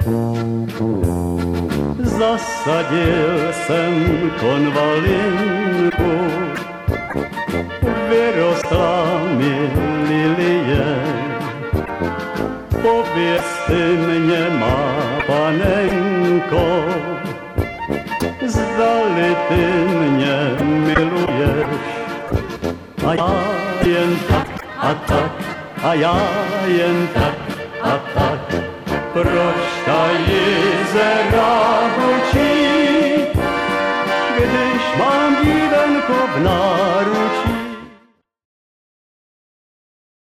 Zasadil jsem konvalinku, vyrostla mi lilie. Pověz ty mě, má panenko, zdali ty mě miluješ. A já jen tak a tak, a já jen tak a tak. Proč ta jizera hučí, když mám dívenko v náručí?